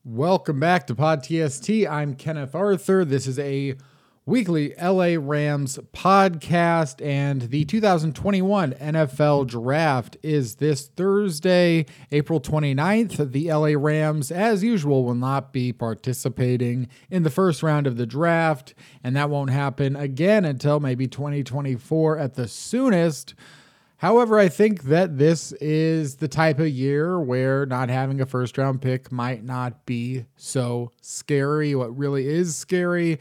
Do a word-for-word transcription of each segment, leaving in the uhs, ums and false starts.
Welcome back to Pod T S T. I'm Kenneth Arthur. This is a weekly L A Rams podcast, and the two thousand twenty-one N F L Draft is this Thursday, April twenty-ninth. The L A Rams, as usual, will not be participating in the first round of the draft, and that won't happen again until maybe twenty twenty-four at the soonest. However, I think that this is the type of year where not having a first round pick might not be so scary. What really is scary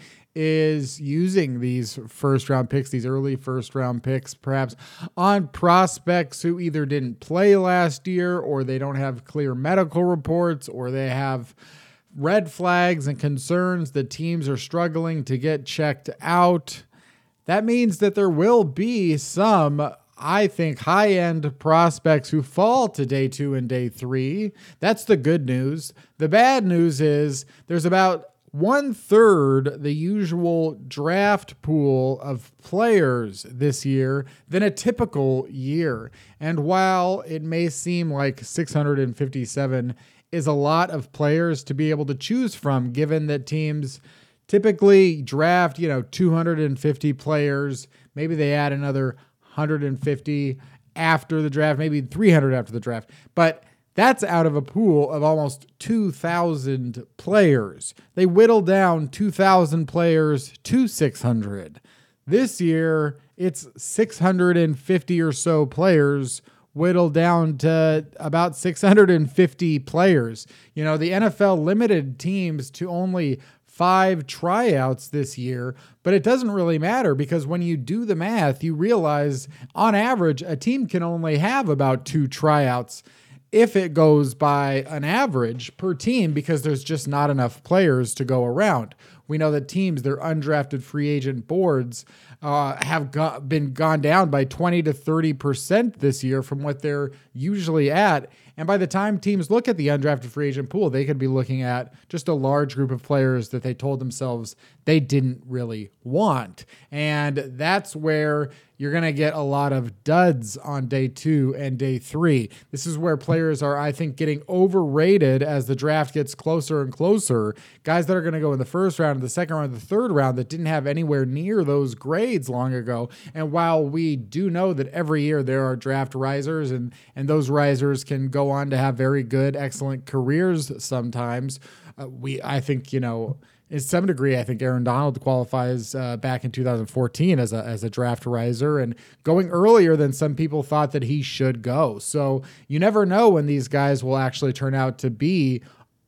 is using these first round picks, these early first round picks, perhaps on prospects who either didn't play last year, or they don't have clear medical reports, or they have red flags and concerns that teams are struggling to get checked out. That means that there will be some, I think, high-end prospects who fall to day two and day three. That's the good news. The bad news is there's about one-third the usual draft pool of players this year than a typical year. And while it may seem like six hundred fifty-seven is a lot of players to be able to choose from, given that teams typically draft, you know, two hundred fifty players, maybe they add another one hundred fifty after the draft, maybe three hundred after the draft. But that's out of a pool of almost two thousand players. They whittled down two thousand players to six hundred. This year, it's six hundred fifty or so players whittled down to about six hundred fifty players. You know, the N F L limited teams to only five tryouts this year, but it doesn't really matter because when you do the math, you realize on average, a team can only have about two tryouts if it goes by an average per team, because there's just not enough players to go around. We know that teams, their undrafted free agent boards uh, have go- been gone down by twenty to thirty percent this year from what they're usually at. And by the time teams look at the undrafted free agent pool, they could be looking at just a large group of players that they told themselves they didn't really want. And that's where you're going to get a lot of duds on day two and day three. This is where players are, I think, getting overrated as the draft gets closer and closer. Guys that are going to go in the first round, the second round, the third round that didn't have anywhere near those grades long ago. And while we do know that every year there are draft risers, and, and those risers can go on to have very good, excellent careers sometimes, uh, we, I think, you know, in some degree, I think Aaron Donald qualifies uh, back in two thousand fourteen as a as a draft riser and going earlier than some people thought that he should go. So you never know when these guys will actually turn out to be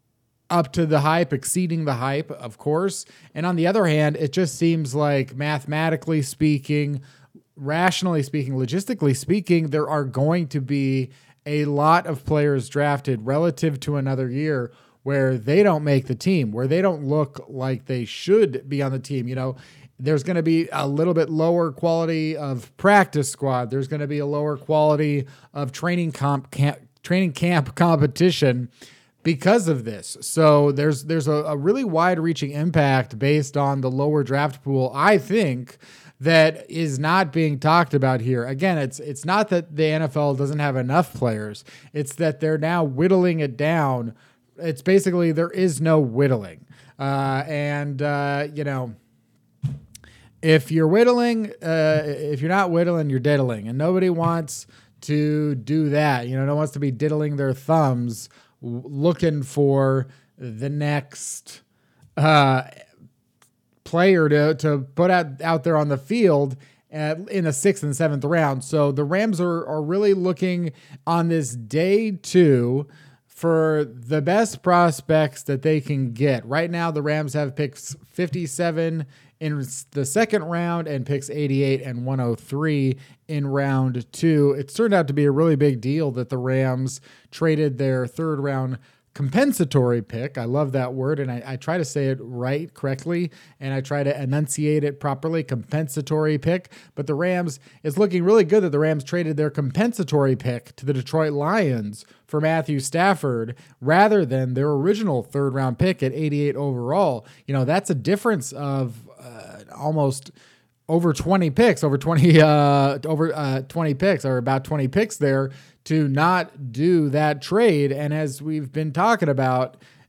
up to the hype, exceeding the hype, of course. And on the other hand, it just seems like mathematically speaking, rationally speaking, logistically speaking, there are going to be a lot of players drafted relative to another year where they don't make the team, where they don't look like they should be on the team. You know, there's going to be a little bit lower quality of practice squad. There's going to be a lower quality of training comp camp, training camp competition because of this. So there's there's a, a really wide-reaching impact based on the lower draft pool, I think, that is not being talked about here. Again, it's it's not that the N F L doesn't have enough players. It's that they're now whittling it down. It's basically there is no whittling. Uh, and, uh, you know, if you're whittling, uh, if you're not whittling, you're diddling. And nobody wants to do that. You know, no one wants to be diddling their thumbs looking for the next uh, player to, to put out, out there on the field at, in the sixth and seventh round. So the Rams are, are really looking on this day two for the best prospects that they can get. Right now, the Rams have picks fifty-seven in the second round and picks eighty-eight and one oh three in round two. It's turned out to be a really big deal that the Rams traded their third round compensatory pick. I love that word, and I, I try to say it right, correctly, and I try to enunciate it properly, compensatory pick. But the Rams, it's looking really good that the Rams traded their compensatory pick to the Detroit Lions for Matthew Stafford rather than their original third-round pick at eighty-eight overall. You know, that's a difference of uh, almost over twenty picks, over twenty, uh, over uh, twenty picks, or about twenty picks there to not do that trade. And as we've been talking about,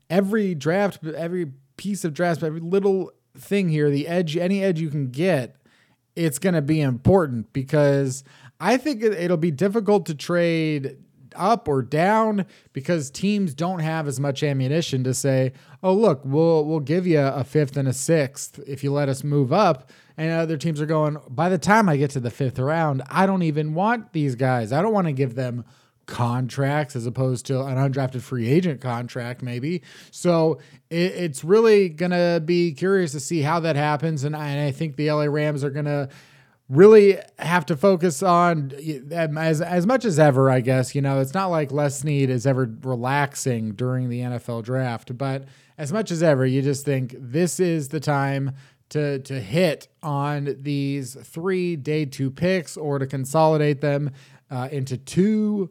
every draft, every piece of draft, every little thing here, the edge, any edge you can get, it's going to be important, because I think it'll be difficult to trade up or down because teams don't have as much ammunition to say, oh, look, we'll we'll give you a fifth and a sixth if you let us move up. And other teams are going, by the time I get to the fifth round, I don't even want these guys. I don't want to give them contracts as opposed to an undrafted free agent contract, maybe. So it, it's really going to be curious to see how that happens. And I, and I think the L A Rams are going to really have to focus on as as much as ever, I guess. You know, it's not like Les Snead is ever relaxing during the N F L draft, but as much as ever, you just think this is the time to to hit on these three day two picks, or to consolidate them uh, into two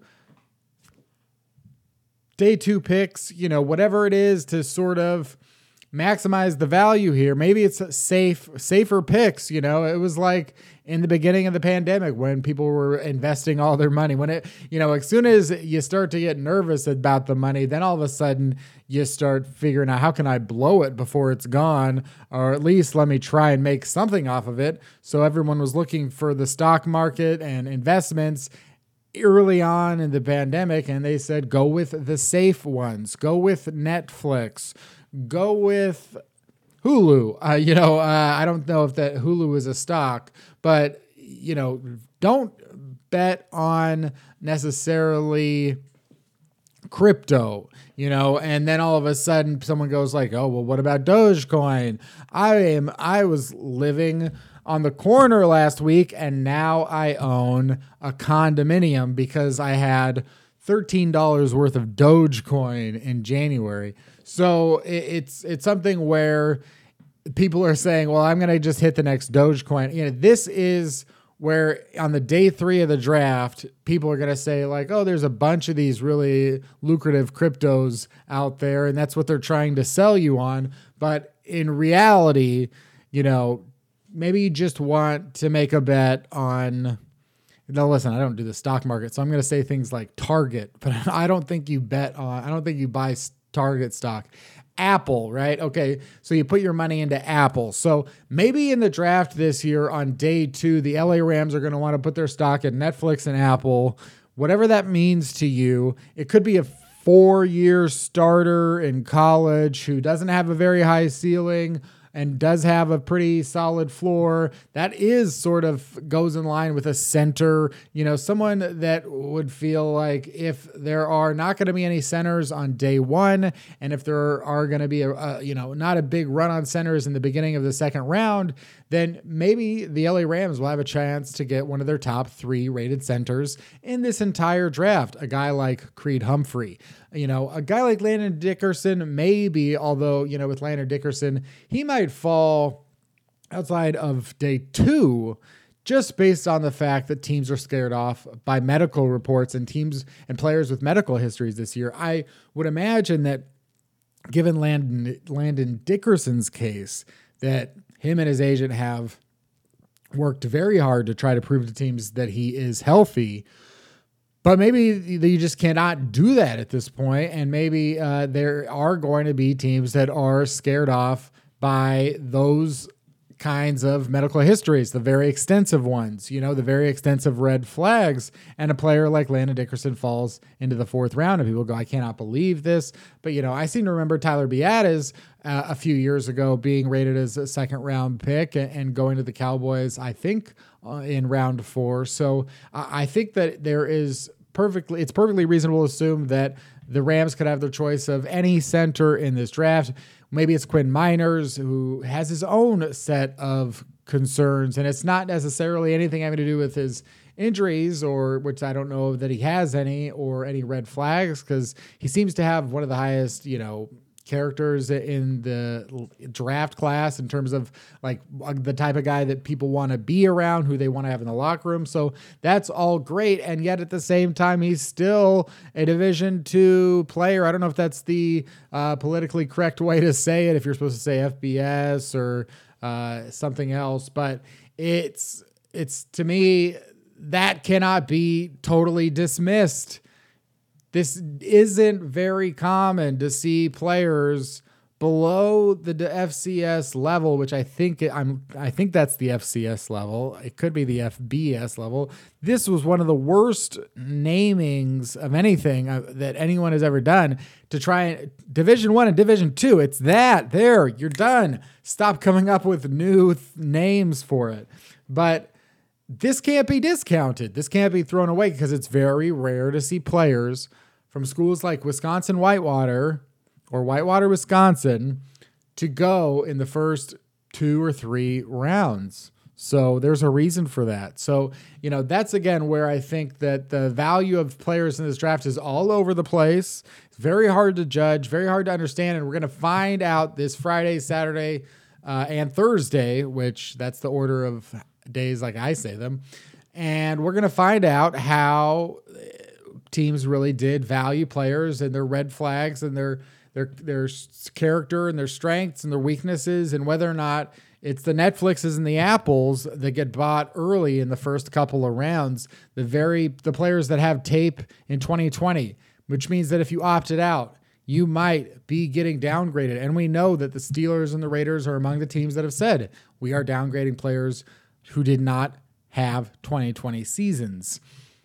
day two picks, you know, whatever it is, to sort of maximize the value here. Maybe it's safe, safer picks. You know, it was like in the beginning of the pandemic when people were investing all their money. When it, you know, as soon as you start to get nervous about the money, then all of a sudden you start figuring out, how can I blow it before it's gone? Or at least let me try and make something off of it. So everyone was looking for the stock market and investments early on in the pandemic, and they said, go with the safe ones, go with Netflix, go with Hulu. Uh, you know, uh, I don't know if that Hulu is a stock, but, you know, don't bet on necessarily crypto, you know, and then all of a sudden someone goes like, oh, well, what about Dogecoin? I am, I was living on the corner last week, and now I own a condominium because I had thirteen dollars worth of Dogecoin in January. So it's it's something where people are saying, well, I'm going to just hit the next Dogecoin. You know, this is where on the day three of the draft, people are going to say like, oh, there's a bunch of these really lucrative cryptos out there, and that's what they're trying to sell you on. But in reality, you know, maybe you just want to make a bet on, now listen, I don't do the stock market, so I'm going to say things like Target, but I don't think you bet on, I don't think you buy Target stock. Apple, right? Okay, so you put your money into Apple. So maybe in the draft this year on day two, the L A Rams are going to want to put their stock in Netflix and Apple, whatever that means to you. It could be a four-year starter in college who doesn't have a very high ceiling and does have a pretty solid floor. That is sort of goes in line with a center, you know, someone that would feel like if there are not going to be any centers on day one, and if there are going to be a, a, you know, not a big run on centers in the beginning of the second round, then maybe the L A Rams will have a chance to get one of their top three rated centers in this entire draft. A guy like Creed Humphrey, you know, a guy like Landon Dickerson, maybe, although, you know, with Landon Dickerson, he might fall outside of day two just based on the fact that teams are scared off by medical reports and teams and players with medical histories this year. I would imagine that given Landon, Landon Dickerson's case, that him and his agent have worked very hard to try to prove to teams that he is healthy. But maybe you just cannot do that at this point, and maybe uh, there are going to be teams that are scared off by those kinds of medical histories, the very extensive ones, you know, the very extensive red flags, and a player like Landon Dickerson falls into the fourth round, and people go, I cannot believe this. But, you know, I seem to remember Tyler Biadasz uh, a few years ago being rated as a second round pick and, and going to the Cowboys, I think, uh, in round four. So uh, I think that there is perfectly, it's perfectly reasonable to assume that the Rams could have their choice of any center in this draft. Maybe it's Quinn Miners, who has his own set of concerns, and it's not necessarily anything having to do with his injuries, or which I don't know that he has any, or any red flags, because he seems to have one of the highest, you know, characters in the draft class in terms of like the type of guy that people want to be around, who they want to have in the locker room. So that's all great. And yet at the same time, he's still a Division two player. I don't know if that's the uh, politically correct way to say it, if you're supposed to say F B S or uh, something else, but it's, it's to me, that cannot be totally dismissed. this isn't very common to see players below the F C S level, which I think it, I'm, I think that's the F C S level. It could be the F B S level. This was one of the worst namings of anything uh, that anyone has ever done to try Division One and Division Two. It's that there, you're done. Stop coming up with new th- names for it. But this can't be discounted. This can't be thrown away because it's very rare to see players from schools like Wisconsin Whitewater or Whitewater, Wisconsin, to go in the first two or three rounds. So there's a reason for that. So, you know, that's again where I think that the value of players in this draft is all over the place. It's very hard to judge, very hard to understand. And we're going to find out this Friday, Saturday, uh, and Thursday, which that's the order of days like I say them. And we're going to find out how teams really did value players and their red flags and their their their character and their strengths and their weaknesses, and whether or not it's the Netflixes and the Apples that get bought early in the first couple of rounds, the very the players that have tape in twenty twenty, which means that if you opted out, you might be getting downgraded. And we know that the Steelers and the Raiders are among the teams that have said we are downgrading players who did not have twenty twenty seasons.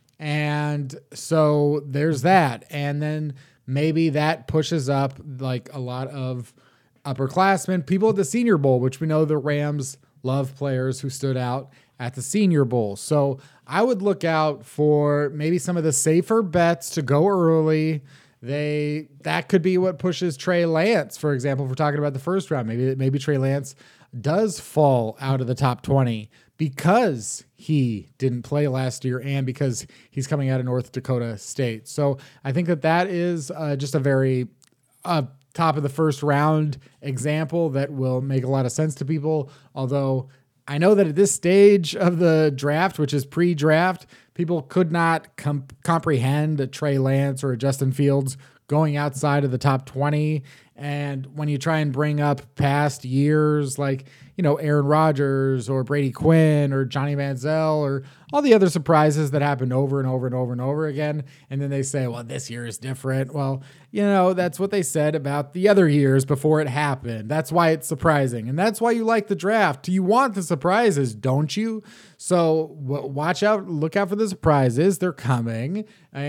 And so there's that. And then maybe that pushes up like a lot of upperclassmen, people at the Senior Bowl, which we know the Rams love players who stood out at the Senior Bowl. So I would look out for maybe some of the safer bets to go early. They that could be what pushes Trey Lance, for example, if we're talking about the first round. Maybe maybe Trey Lance does fall out of the top twenty because he didn't play last year and because he's coming out of North Dakota State. So I think that that is uh, just a very uh, top of the first round example that will make a lot of sense to people. Although I know that at this stage of the draft, which is pre-draft, people could not com- comprehend a Trey Lance or a Justin Fields going outside of the top twenty. And when you try and bring up past years like, you know, Aaron Rodgers or Brady Quinn or Johnny Manziel or all the other surprises that happened over and over and over and over again, and then they say, well, this year is different. Well, you know, that's what they said about the other years before it happened. That's why it's surprising. And that's why you like the draft. You want the surprises, don't you? So w- watch out, look out for the surprises. They're coming.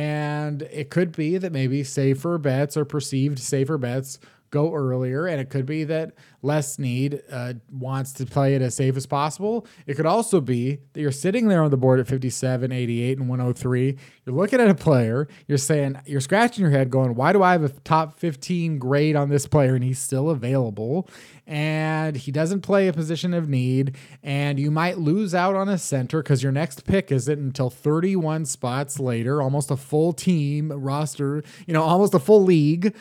And it could be that maybe safer bets or perceived safer bets go earlier, and it could be that Les Snead uh, wants to play it as safe as possible. It could also be that you're sitting there on the board at fifty-seven, eighty-eight, and one oh three. You're looking at a player. You're saying, you're scratching your head going, why do I have a top fifteen grade on this player and he's still available? And he doesn't play a position of need, and you might lose out on a center because your next pick isn't until thirty-one spots later, almost a full team roster, you know, almost a full league.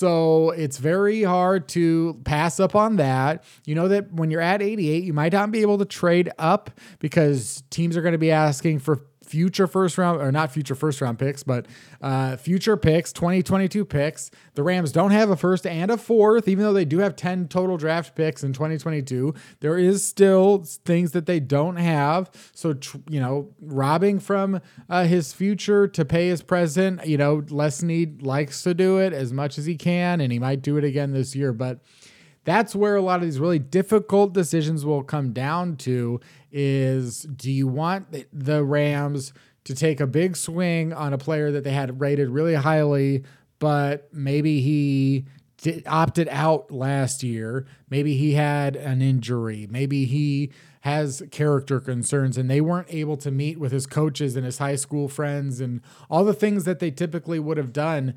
So it's very hard to pass up on that. You know that when you're at eighty-eight, you might not be able to trade up because teams are going to be asking for future first round, or not future first round picks, but uh, future picks, twenty twenty-two picks. The Rams don't have a first and a fourth, even though they do have ten total draft picks in twenty twenty-two. There is still things that they don't have. So, tr- you know, robbing from uh, his future to pay his present, you know, Les Snead likes to do it as much as he can, and he might do it again this year. But that's where a lot of these really difficult decisions will come down to is, do you want the Rams to take a big swing on a player that they had rated really highly, but maybe he did, opted out last year. Maybe he had an injury. Maybe he has character concerns and they weren't able to meet with his coaches and his high school friends and all the things that they typically would have done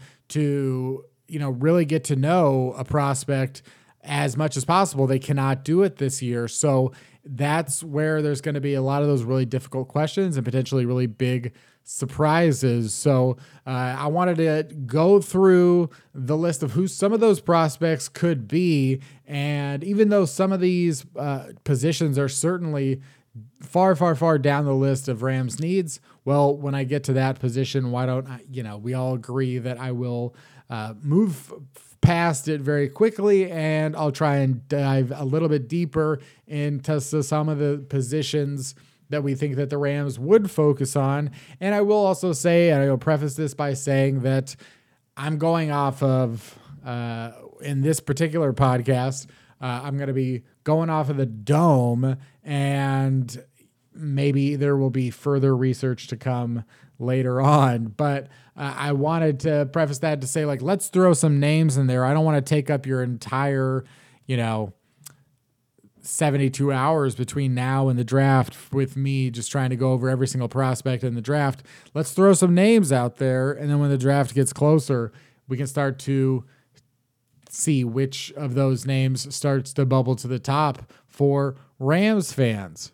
to, you know, really get to know a prospect as much as possible. They cannot do it this year. So that's where there's going to be a lot of those really difficult questions and potentially really big surprises. So uh, I wanted to go through the list of who some of those prospects could be. And even though some of these uh, positions are certainly far, far, far down the list of Rams needs, well, when I get to that position, why don't I, you know, we all agree that I will uh, move past it very quickly, and I'll try and dive a little bit deeper into some of the positions that we think that the Rams would focus on. And I will also say, and I will preface this by saying that I'm going off of, uh, in this particular podcast, uh, I'm going to be going off of the dome, and maybe there will be further research to come later on. But uh, I wanted to preface that to say, like, let's throw some names in there. I don't want to take up your entire, you know, seventy-two hours between now and the draft with me just trying to go over every single prospect in the draft. Let's throw some names out there, and then when the draft gets closer, we can start to see which of those names starts to bubble to the top for Rams fans.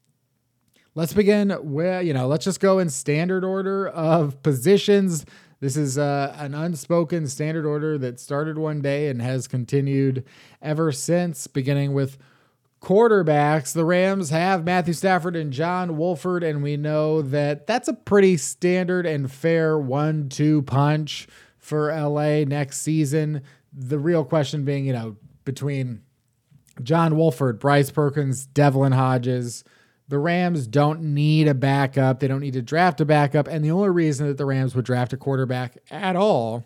Let's begin with, you know, let's just go in standard order of positions. This is uh, an unspoken standard order that started one day and has continued ever since, beginning with quarterbacks. The Rams have Matthew Stafford and John Wolford, and we know that that's a pretty standard and fair one two punch for L A next season. The real question being, you know, between John Wolford, Bryce Perkins, Devlin Hodges. The Rams don't need a backup. They don't need to draft a backup. And the only reason that the Rams would draft a quarterback at all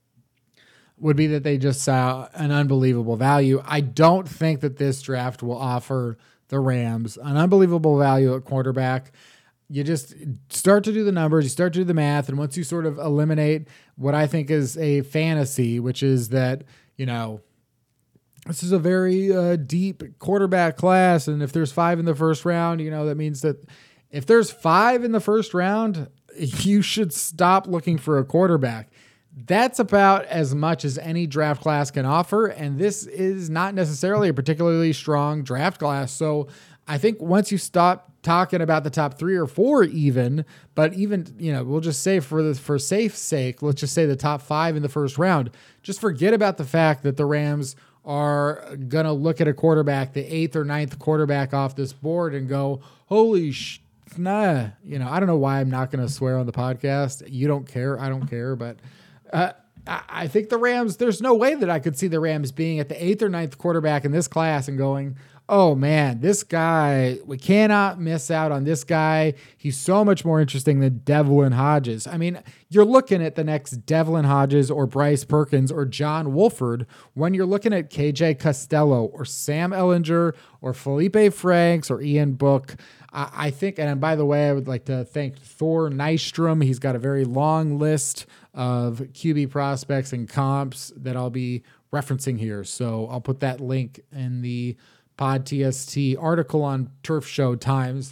would be that they just saw an unbelievable value. I don't think that this draft will offer the Rams an unbelievable value at quarterback. You just start to do the numbers, you start to do the math, and once you sort of eliminate what I think is a fantasy, which is that, you know, this is a very uh, deep quarterback class, and if there's five in the first round, you know, that means that if there's five in the first round, you should stop looking for a quarterback. That's about as much as any draft class can offer, and this is not necessarily a particularly strong draft class. So I think once you stop talking about the top three or four even, but even, you know, we'll just say for the, for safe sake, let's just say the top five in the first round, just forget about the fact that the Rams are going to look at a quarterback, the eighth or ninth quarterback off this board, and go, holy sh, nah, you know, I don't know why I'm not going to swear on the podcast. You don't care. I don't care. But uh, I, I think the Rams, there's no way that I could see the Rams being at the eighth or ninth quarterback in this class and going, oh man, this guy, we cannot miss out on this guy. He's so much more interesting than Devlin Hodges. I mean, you're looking at the next Devlin Hodges or Bryce Perkins or John Wolford when you're looking at K J Costello or Sam Ellinger or Felipe Franks or Ian Book. I, I think, and by the way, I would like to thank Thor Nystrom. He's got a very long list of Q B prospects and comps that I'll be referencing here. So I'll put that link in the Pod T S T article on Turf Show Times,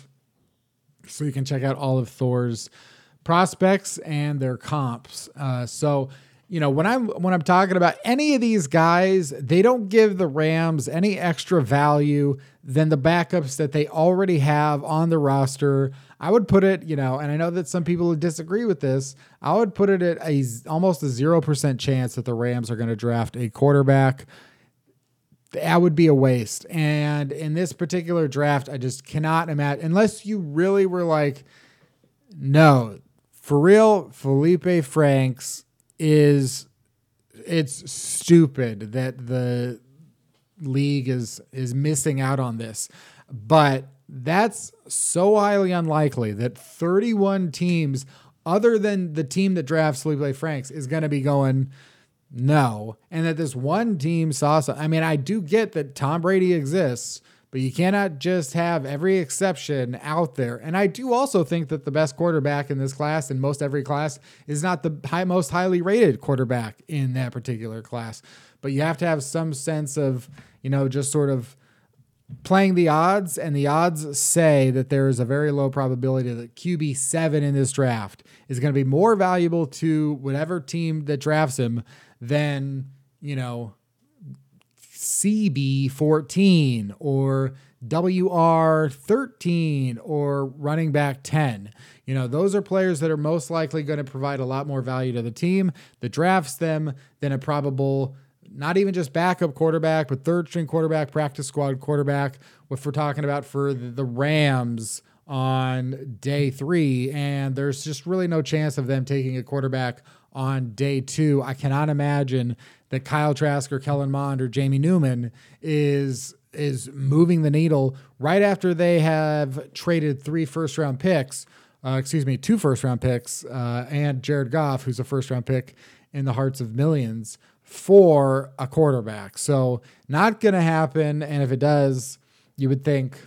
so you can check out all of Thor's prospects and their comps. Uh, so, you know, when I'm when I'm talking about any of these guys, they don't give the Rams any extra value than the backups that they already have on the roster. I would put it, you know, and I know that some people would disagree with this. I would put it at a almost a zero percent chance that the Rams are going to draft a quarterback. That would be a waste. And in this particular draft, I just cannot imagine, unless you really were like, no, for real, Felipe Franks is, it's stupid that the league is, is missing out on this. But that's so highly unlikely that thirty-one teams, other than the team that drafts Felipe Franks, is going to be going, no, and that this one team saw some. I mean, I do get that Tom Brady exists, but you cannot just have every exception out there. And I do also think that the best quarterback in this class, in most every class, is not the high, most highly rated quarterback in that particular class. But you have to have some sense of, you know, just sort of playing the odds, and the odds say that there is a very low probability that Q B seven in this draft is going to be more valuable to whatever team that drafts him than, you know, C B fourteen or W R thirteen or running back ten. You know, those are players that are most likely going to provide a lot more value to the team that drafts them than a probable, not even just backup quarterback, but third string quarterback, practice squad quarterback, if we're talking about for the Rams on day three. And there's just really no chance of them taking a quarterback on day two. I cannot imagine that Kyle Trask or Kellen Mond or Jamie Newman is is moving the needle right after they have traded three first round picks, uh, excuse me, two first round picks, uh, and Jared Goff, who's a first round pick in the hearts of millions, for a quarterback. So not going to happen. And if it does, you would think,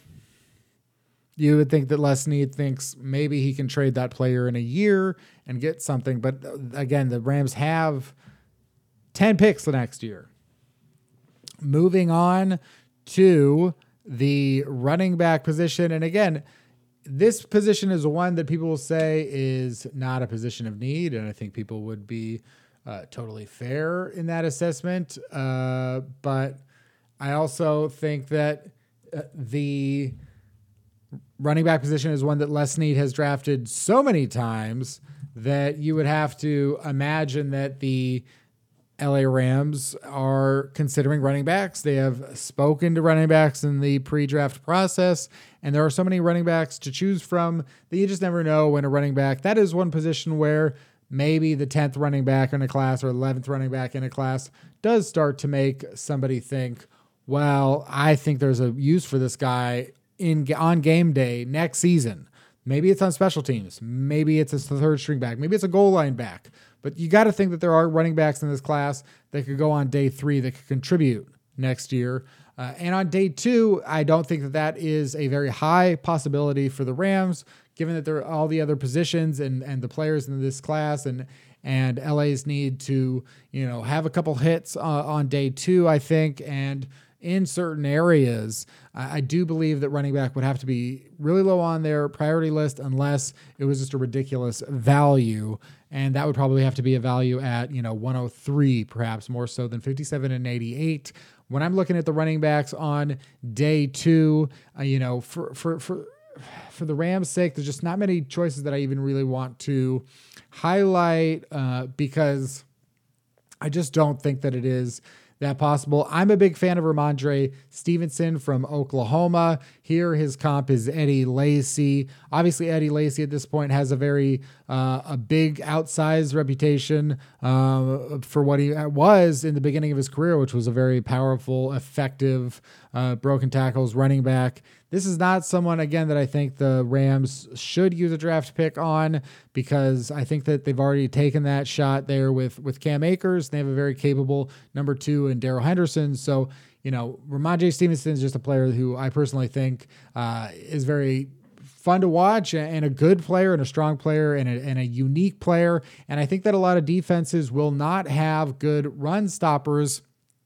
you would think that Les Snead thinks maybe he can trade that player in a year and get something. But again, the Rams have ten picks the next year. Moving on to the running back position. And again, this position is one that people will say is not a position of need. And I think people would be uh, totally fair in that assessment. Uh, but I also think that uh, the running back position is one that Les Snead has drafted so many times that you would have to imagine that the L A Rams are considering running backs. They have spoken to running backs in the pre-draft process, and there are so many running backs to choose from that you just never know when a running back. That is one position where maybe the tenth running back in a class or eleventh running back in a class does start to make somebody think, well, I think there's a use for this guy in on game day next season. Maybe it's on special teams. Maybe it's a third string back. Maybe it's a goal line back. But you got to think that there are running backs in this class that could go on day three that could contribute next year. Uh, and on day two, I don't think that that is a very high possibility for the Rams, given that there are all the other positions and, and the players in this class, and and L A's need to, you know, have a couple hits uh, on day two, I think, and in certain areas, I, I do believe that running back would have to be really low on their priority list unless it was just a ridiculous value. And that would probably have to be a value at, you know, one oh three, perhaps more so than fifty-seven and eighty-eight. When I'm looking at the running backs on day two, uh, you know, for, for, for, for the Rams' sake, there's just not many choices that I even really want to highlight uh, because I just don't think that it is that possible. I'm a big fan of Ramondre Stevenson from Oklahoma. Here, his comp is Eddie Lacy. Obviously, Eddie Lacy at this point has a very uh, a big outsized reputation uh, for what he was in the beginning of his career, which was a very powerful, effective, uh, broken tackles running back. This is not someone, again, that I think the Rams should use a draft pick on, because I think that they've already taken that shot there with, with Cam Akers. They have a very capable number two in Darrell Henderson. So, you know, Ramondre Stevenson is just a player who I personally think uh, is very fun to watch and a good player and a strong player and a, and a unique player. And I think that a lot of defenses will not have good run stoppers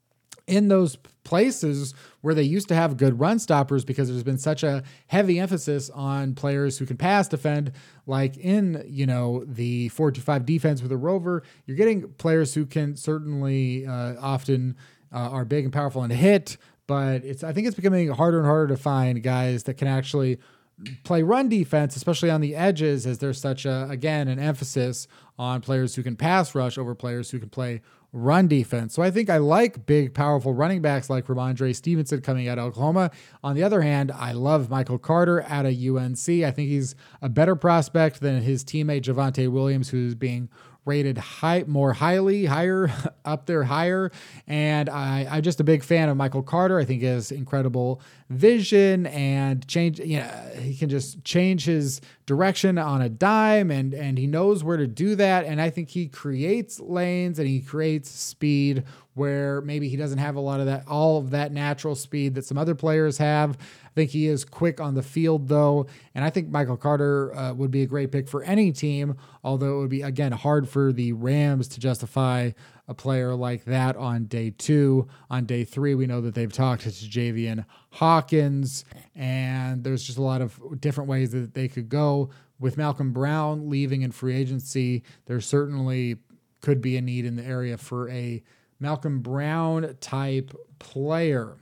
in those places where they used to have good run stoppers, because there's been such a heavy emphasis on players who can pass defend, like in, you know, the four two five defense with a rover. You're getting players who can certainly uh, often uh, are big and powerful and hit, but it's, I think it's becoming harder and harder to find guys that can actually play run defense, especially on the edges, as there's such a, again, an emphasis on players who can pass rush over players who can play run defense. So I think I like big, powerful running backs like Ramondre Stevenson coming out of Oklahoma. On the other hand, I love Michael Carter out of U N C. I think he's a better prospect than his teammate Javonte Williams, who's being rated high, more highly, higher, up there higher. And I, I'm just a big fan of Michael Carter. I think he has incredible vision and change. You know, he can just change his direction on a dime, and, and he knows where to do that. And I think he creates lanes and he creates speed where maybe he doesn't have a lot of that, all of that natural speed that some other players have. I think he is quick on the field, though, and I think Michael Carter uh, would be a great pick for any team, although it would be, again, hard for the Rams to justify a player like that on day two. On day three, we know that they've talked to Javian Hawkins, and there's just a lot of different ways that they could go. With Malcolm Brown leaving in free agency, there certainly could be a need in the area for a Malcolm Brown type player.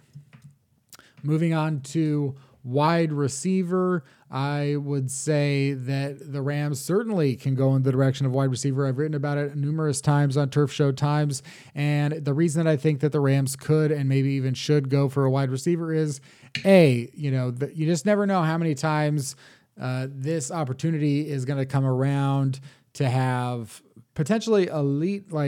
Moving on to wide receiver, I would say that the Rams certainly can go in the direction of wide receiver. I've written about it numerous times on Turf Show Times, and the reason that I think that the Rams could and maybe even should go for a wide receiver is, A, you know, the, you just never know how many times uh, this opportunity is going to come around to have potentially elite, like,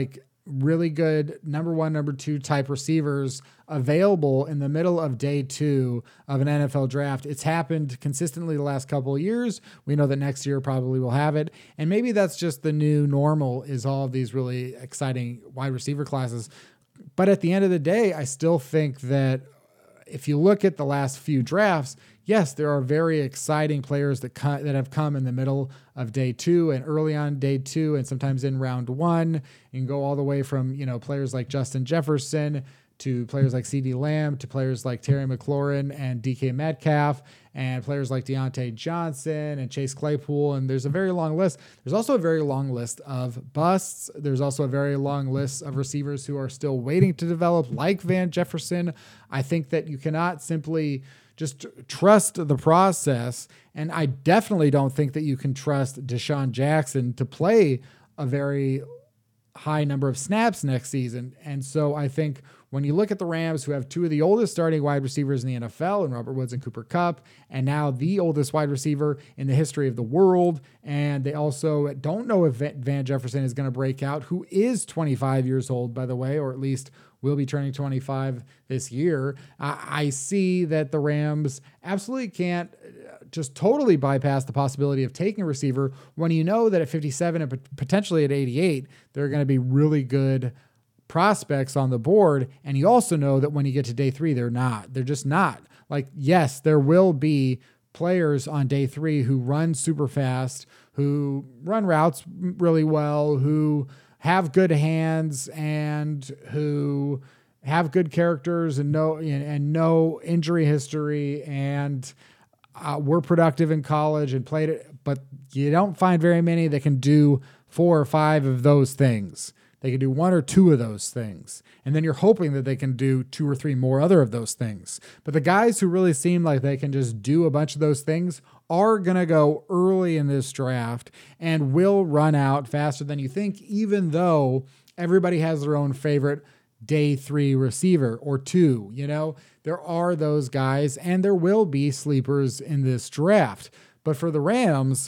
really good number one, number two type receivers available in the middle of day two of an N F L draft. It's happened consistently the last couple of years. We know that next year probably will have it. And maybe that's just the new normal, is all of these really exciting wide receiver classes. But at the end of the day, I still think that if you look at the last few drafts, yes, there are very exciting players that co- that have come in the middle of day two and early on day two, and sometimes in round one. You can go all the way from, you know, players like Justin Jefferson to players like CeeDee Lamb to players like Terry McLaurin and D K Metcalf and players like Deontay Johnson and Chase Claypool. And there's a very long list. There's also a very long list of busts. There's also a very long list of receivers who are still waiting to develop, like Van Jefferson. I think that you cannot simply just trust the process. And I definitely don't think that you can trust Deshaun Jackson to play a very high number of snaps next season. And so I think when you look at the Rams, who have two of the oldest starting wide receivers in the N F L, and Robert Woods and Cooper Kupp, and now the oldest wide receiver in the history of the world, and they also don't know if Van Jefferson is going to break out, who is twenty-five years old, by the way, or at least will be turning twenty-five this year. I, I see that the Rams absolutely can't just totally bypass the possibility of taking a receiver when you know that at fifty-seven and potentially at eighty-eight, there are going to be really good prospects on the board. And you also know that when you get to day three, they're not. They're just not. Like, yes, there will be players on day three who run super fast, who run routes really well, who have good hands, and who have good characters and no and no injury history, and uh, were productive in college and played it. But you don't find very many that can do four or five of those things. They can do one or two of those things. And then you're hoping that they can do two or three more other of those things. But the guys who really seem like they can just do a bunch of those things are going to go early in this draft and will run out faster than you think, even though everybody has their own favorite day three receiver or two. You know, there are those guys, and there will be sleepers in this draft. But for the Rams,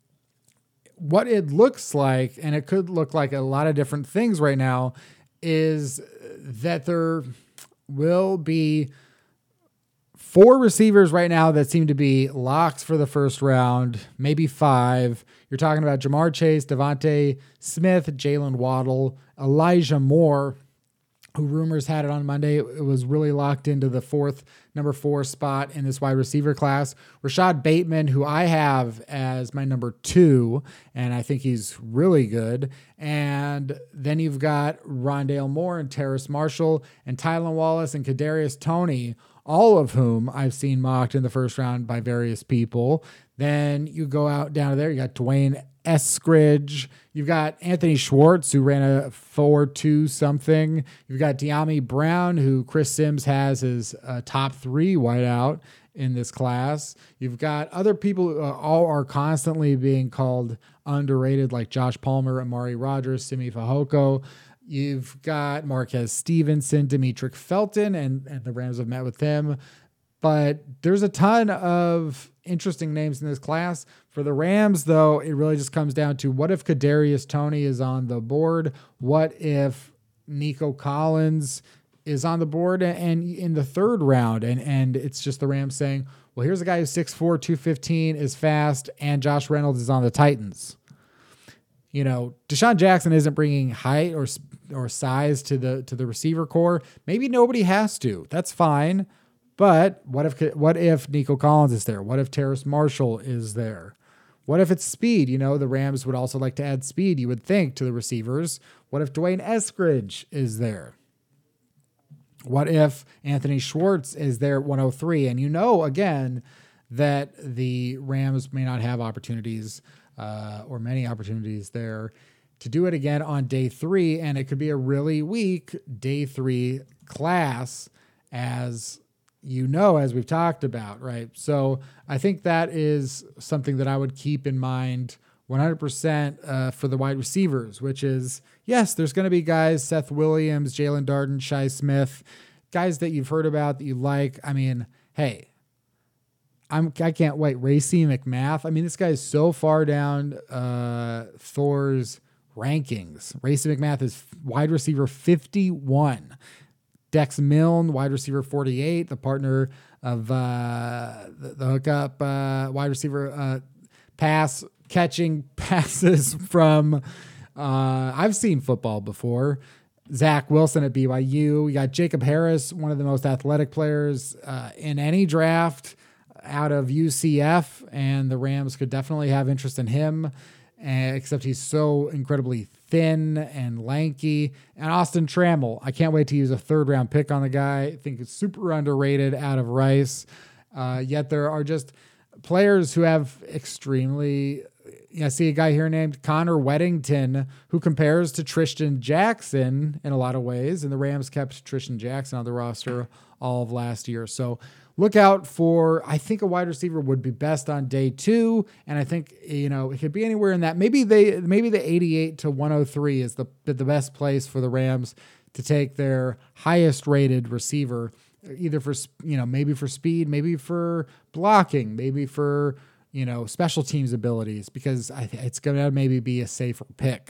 what it looks like, and it could look like a lot of different things right now, is that there will be four receivers right now that seem to be locks for the first round, maybe five. You're talking about Jamar Chase, Devontae Smith, Jalen Waddle, Elijah Moore, who rumors had it on Monday. It was really locked into the fourth, number four spot in this wide receiver class. Rashad Bateman, who I have as my number two, and I think he's really good. And then you've got Rondale Moore and Terrace Marshall and Tylan Wallace and Kadarius Toney, all of whom I've seen mocked in the first round by various people. Then you go out down to there, you got Dwayne Eskridge. You've got Anthony Schwartz, who ran a four two something. You've got De'Ami Brown, who Chris Sims has as a top three wideout in this class. You've got other people who all are constantly being called underrated, like Josh Palmer, Amari Rodgers, Simi Fehoko. You've got Marquez Stevenson, Demetric Felton, and, and the Rams have met with him. But there's a ton of interesting names in this class. For the Rams, though, it really just comes down to, what if Kadarius Toney is on the board? What if Nico Collins is on the board and in the third round? And, and it's just the Rams saying, well, here's a guy who's six four, two fifteen, is fast, and Josh Reynolds is on the Titans. You know, Deshaun Jackson isn't bringing height or or size to the to the receiver core. Maybe nobody has to. That's fine. But what if what if Nico Collins is there? What if Terrace Marshall is there? What if it's speed? You know, the Rams would also like to add speed, you would think, to the receivers. What if Dwayne Eskridge is there? What if Anthony Schwartz is there at one oh three? And you know, again, that the Rams may not have opportunities uh, or many opportunities there to do it again on day three. And it could be a really weak day three class, as you know, as we've talked about, right? So I think that is something that I would keep in mind one hundred percent uh, for the wide receivers, which is, yes, there's going to be guys, Seth Williams, Jalen Darden, Shi Smith, guys that you've heard about that you like. I mean, hey, I'm, I can't wait. Racey McMath. I mean, this guy is so far down uh, Thor's rankings. Racey McMath is wide receiver fifty-one. Dex Milne, wide receiver forty-eight, the partner of uh, the, the hookup uh, wide receiver uh, pass catching passes from, uh, I've seen football before, Zach Wilson at B Y U. You got Jacob Harris, one of the most athletic players uh, in any draft out of U C F, and the Rams could definitely have interest in him, uh, except he's so incredibly thin and lanky. And Austin Trammell, I can't wait to use a third round pick on the guy. I think it's super underrated out of Rice. Uh, yet there are just players who have extremely, you know, I see a guy here named Connor Weddington who compares to Tristan Jackson in a lot of ways. And the Rams kept Tristan Jackson on the roster all of last year. So look out for, I think a wide receiver would be best on day two. And I think, you know, it could be anywhere in that. Maybe they, maybe the eighty-eight to one oh three is the, the best place for the Rams to take their highest rated receiver, either for, you know, maybe for speed, maybe for blocking, maybe for, you know, special teams abilities, because I th- it's going to maybe be a safer pick.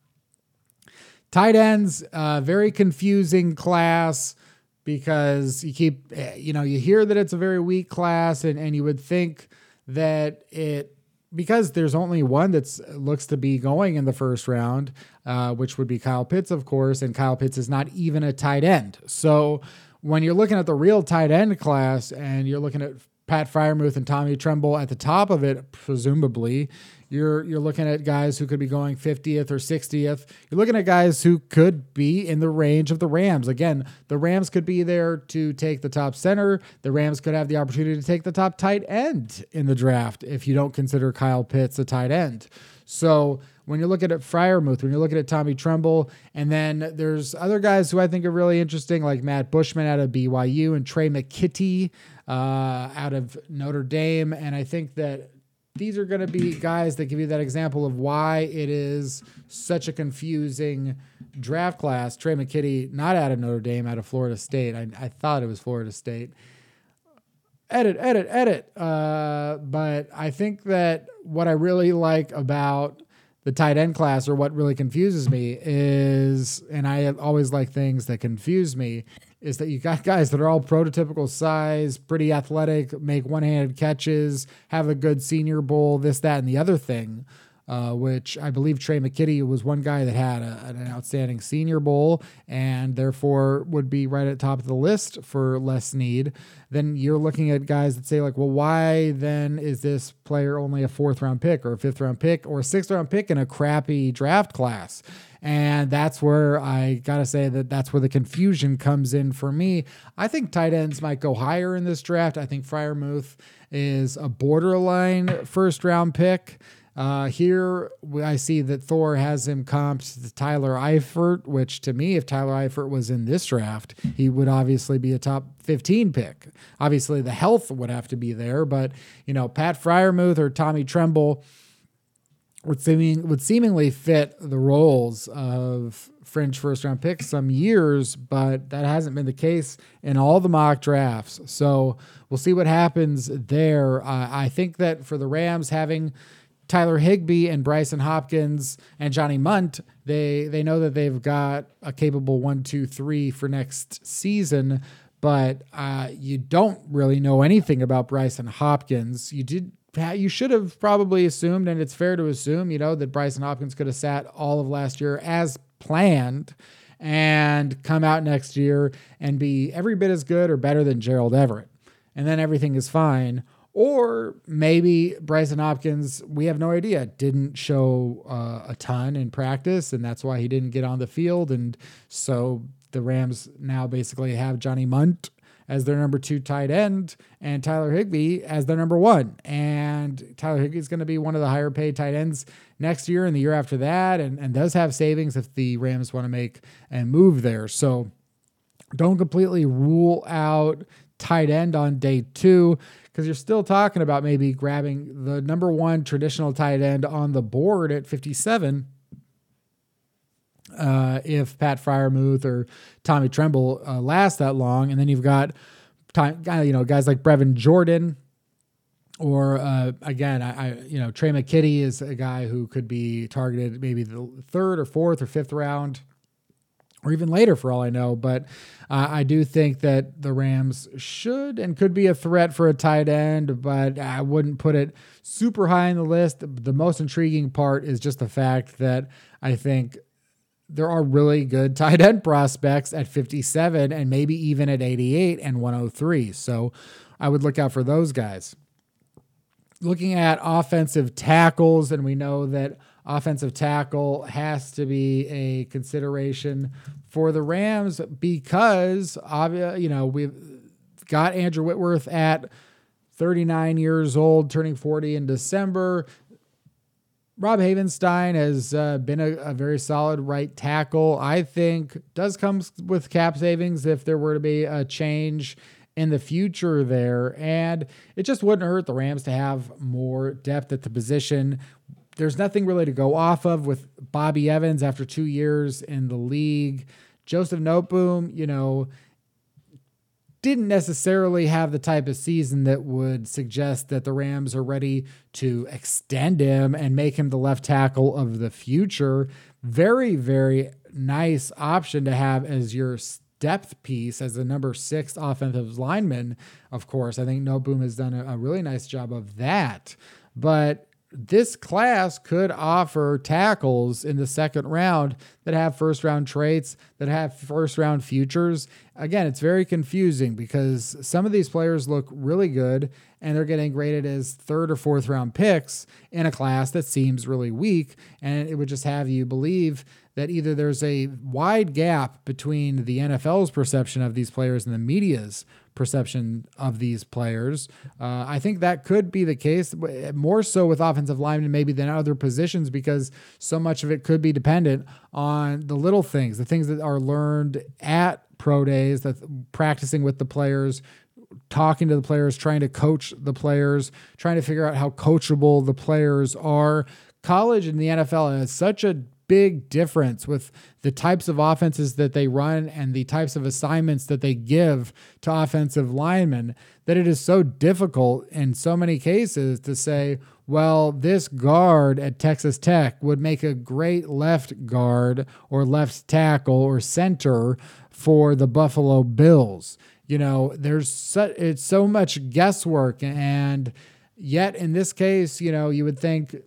Tight ends, uh, very confusing class, because you keep, you know, you hear that it's a very weak class, and, and you would think that it, because there's only one that's looks to be going in the first round, uh, which would be Kyle Pitts, of course, and Kyle Pitts is not even a tight end. So when you're looking at the real tight end class and you're looking at Pat Freiermuth and Tommy Tremble at the top of it, presumably, You're you're looking at guys who could be going fiftieth or sixtieth. You're looking at guys who could be in the range of the Rams. Again, the Rams could be there to take the top center. The Rams could have the opportunity to take the top tight end in the draft if you don't consider Kyle Pitts a tight end. So when you're looking at Freiermuth, when you're looking at Tommy Tremble, and then there's other guys who I think are really interesting, like Matt Bushman out of B Y U and Trey McKitty uh, out of Notre Dame. And I think that these are going to be guys that give you that example of why it is such a confusing draft class. Trey McKitty, not out of Notre Dame, out of Florida State. I, I thought it was Florida State. Edit, edit, edit. Uh, but I think that what I really like about the tight end class, or what really confuses me is, and I always like things that confuse me, is that you got guys that are all prototypical size, pretty athletic, make one-handed catches, have a good Senior Bowl, this, that, and the other thing, uh, which I believe Trey McKitty was one guy that had a, an outstanding Senior Bowl and therefore would be right at the top of the list for Les Snead. Then you're looking at guys that say, like, well, why then is this player only a fourth-round pick or a fifth-round pick or a sixth-round pick in a crappy draft class? And that's where I got to say that that's where the confusion comes in for me. I think tight ends might go higher in this draft. I think Freiermuth is a borderline first-round pick. Uh, here I see that Thor has him comped to Tyler Eifert, which to me, if Tyler Eifert was in this draft, he would obviously be a top fifteen pick. Obviously the health would have to be there, but you know, Pat Freiermuth or Tommy Tremble would seeming would seemingly fit the roles of fringe first round picks some years, but that hasn't been the case in all the mock drafts. So we'll see what happens there. Uh, I think that for the Rams, having Tyler Higbee and Bryson Hopkins and Johnny Munt, they they know that they've got a capable one, two, three for next season, but uh, you don't really know anything about Bryson Hopkins. You did. You should have probably assumed, and it's fair to assume, you know, that Bryson Hopkins could have sat all of last year as planned and come out next year and be every bit as good or better than Gerald Everett. And then everything is fine. Or maybe Bryson Hopkins, we have no idea, didn't show uh, a ton in practice, and that's why he didn't get on the field. And so the Rams now basically have Johnny Munt as their number two tight end and Tyler Higbee as their number one. And Tyler Higbee is going to be one of the higher paid tight ends next year and the year after that, and, and does have savings if the Rams want to make a move there. So don't completely rule out tight end on day two, because you're still talking about maybe grabbing the number one traditional tight end on the board at fifty-seven. Uh, if Pat Freiermuth or Tommy Tremble uh, last that long. And then you've got time, you know, guys like Brevin Jordan Or uh, again, I, I you know Trey McKitty is a guy who could be targeted maybe the third or fourth or fifth round, or even later for all I know. But uh, I do think that the Rams should and could be a threat for a tight end, but I wouldn't put it super high on the list. The most intriguing part is just the fact that I think there are really good tight end prospects at fifty-seven and maybe even at eighty-eight and one oh three. So I would look out for those guys. Looking at offensive tackles, and we know that offensive tackle has to be a consideration for the Rams because, you know, we've got Andrew Whitworth at thirty-nine years old, turning forty in December. Rob Havenstein has uh, been a, a very solid right tackle. I think does come with cap savings if there were to be a change in the future there. And it just wouldn't hurt the Rams to have more depth at the position. There's nothing really to go off of with Bobby Evans after two years in the league. Joseph Noteboom, you know, didn't necessarily have the type of season that would suggest that the Rams are ready to extend him and make him the left tackle of the future. Very, very nice option to have as your depth piece as the number six offensive lineman. Of course, I think Noteboom has done a, a really nice job of that, but this class could offer tackles in the second round that have first round traits, that have first round futures. Again, it's very confusing because some of these players look really good and they're getting graded as third or fourth round picks in a class that seems really weak. And it would just have you believe that either there's a wide gap between the N F L's perception of these players and the media's perception of these players. Uh, I think that could be the case, more so with offensive linemen maybe than other positions, because so much of it could be dependent on the little things, the things that are learned at pro days, that practicing with the players, talking to the players, trying to coach the players, trying to figure out how coachable the players are. College and the N F L has such a big difference with the types of offenses that they run and the types of assignments that they give to offensive linemen that it is so difficult in so many cases to say, well, this guard at Texas Tech would make a great left guard or left tackle or center for the Buffalo Bills. You know, there's so, it's so much guesswork, and yet in this case, you know, you would think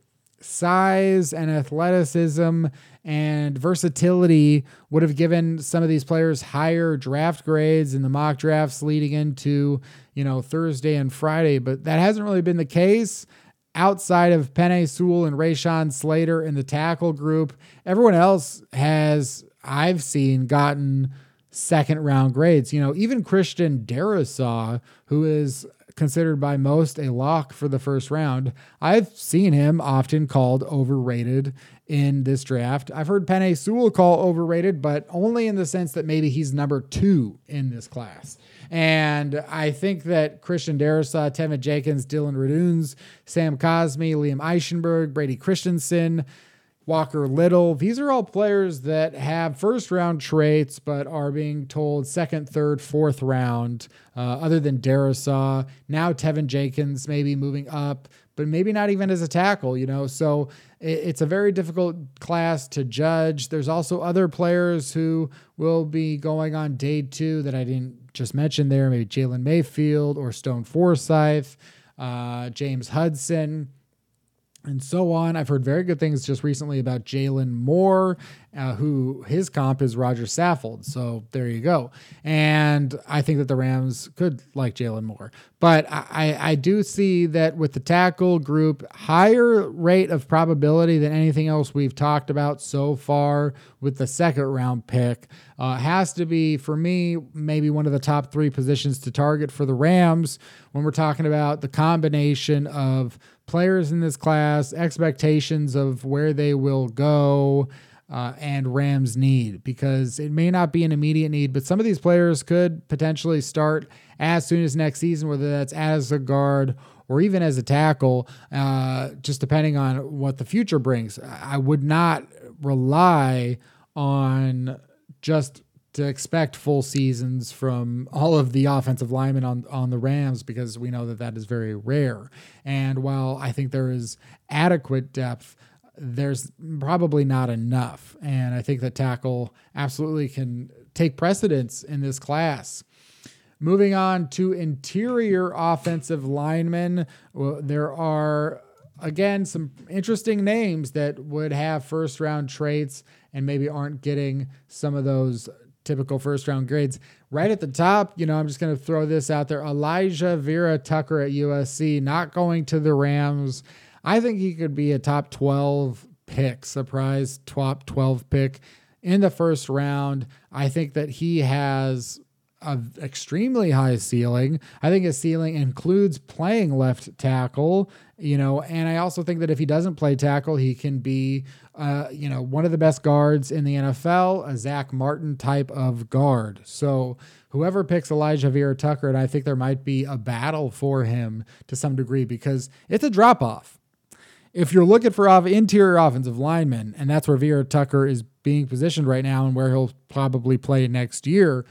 size and athleticism and versatility would have given some of these players higher draft grades in the mock drafts leading into, you know, Thursday and Friday, but that hasn't really been the case. Outside of Penei Sewell and Rashawn Slater in the tackle group, everyone else has, I've seen, gotten second round grades. You know, even Christian Darrisaw, who is considered by most a lock for the first round, I've seen him often called overrated in this draft. I've heard Penei Sewell call overrated, but only in the sense that maybe he's number two in this class. And I think that Christian Darrisaw, Tevin Jenkins, Dylan Raduns, Sam Cosmi, Liam Eichenberg, Brady Christensen, Walker Little, these are all players that have first round traits, but are being told second, third, fourth round, uh, other than Darrisaw. Now Tevin Jenkins maybe moving up, but maybe not even as a tackle, you know? So it, it's a very difficult class to judge. There's also other players who will be going on day two that I didn't just mention there, maybe Jalen Mayfield or Stone Forsythe, uh, James Hudson, and so on. I've heard very good things just recently about Jalen Moore, uh, who his comp is Roger Saffold. So there you go. And I think that the Rams could like Jalen Moore. But I, I do see that with the tackle group, higher rate of probability than anything else we've talked about so far with the second round pick uh, has to be, for me, maybe one of the top three positions to target for the Rams when we're talking about the combination of players in this class, expectations of where they will go, uh, and Rams need, because it may not be an immediate need, but some of these players could potentially start as soon as next season, whether that's as a guard or even as a tackle, uh, just depending on what the future brings. I would not rely on just to expect full seasons from all of the offensive linemen on, on the Rams, because we know that that is very rare. And while I think there is adequate depth, there's probably not enough. And I think that tackle absolutely can take precedence in this class. Moving on to interior offensive linemen, well, there are, again, some interesting names that would have first round traits and maybe aren't getting some of those typical first round grades. Right at the top, you know, I'm just going to throw this out there. Elijah Vera Tucker at U S C, not going to the Rams. I think he could be a top twelve pick, surprise top twelve pick in the first round. I think that he has an extremely high ceiling. I think his ceiling includes playing left tackle, you know, and I also think that if he doesn't play tackle, he can be, uh, you know, one of the best guards in the N F L, a Zach Martin type of guard. So whoever picks Elijah Vera Tucker, and I think there might be a battle for him to some degree, because it's a drop off. If you're looking for off interior offensive linemen, and that's where Vera Tucker is being positioned right now and where he'll probably play next year,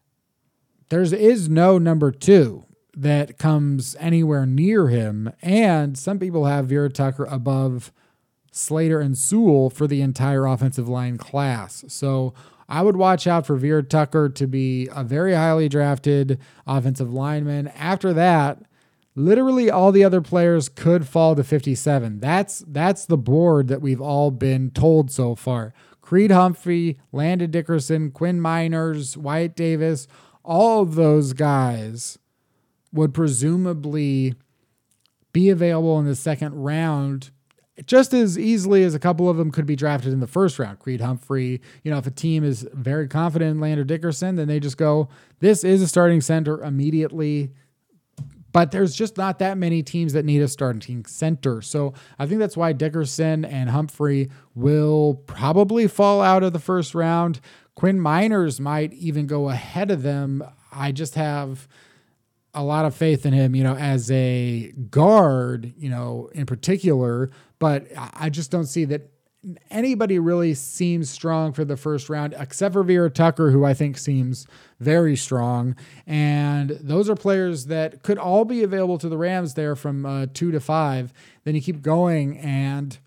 there is no number two that comes anywhere near him. And some people have Vera Tucker above Slater and Sewell for the entire offensive line class. So I would watch out for Vera Tucker to be a very highly drafted offensive lineman. After that, literally all the other players could fall to fifty-seven. That's that's the board that we've all been told so far. Creed Humphrey, Landon Dickerson, Quinn Miners, Wyatt Davis, all of those guys would presumably be available in the second round just as easily as a couple of them could be drafted in the first round. Creed Humphrey, you know, if a team is very confident in Landon Dickerson, then they just go, this is a starting center immediately. But there's just not that many teams that need a starting center. So I think that's why Dickerson and Humphrey will probably fall out of the first round. Quinn Miners might even go ahead of them. I just have a lot of faith in him, you know, as a guard, you know, in particular, but I just don't see that anybody really seems strong for the first round, except for Vera Tucker, who I think seems very strong. And those are players that could all be available to the Rams there from uh, two to five. Then you keep going, and